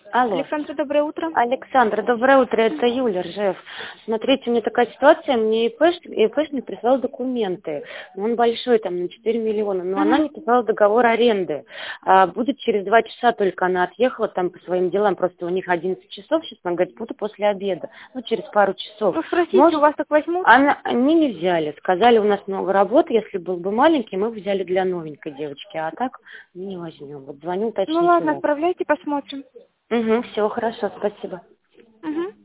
Алло. Александра, доброе утро. Александра, доброе утро, это Юля Ржев. Смотрите, у меня такая ситуация, мне ИПшник прислал документы, он большой, там, на 4 миллиона, но она не писала договор аренды. Будет через 2 часа только она отъехала там по своим делам, просто у них 11 часов, сейчас она говорит, буду после обеда, ну, через пару часов. Ну, спросите, у вас так возьмут? Они не взяли, сказали, у нас много работы, если был бы маленький, мы бы взяли для новенькой девочки, а так не возьмем. Вот звоню уточнить Ну у ладно, вас. отправляйте, посмотрим. Угу, все, хорошо, спасибо. Угу.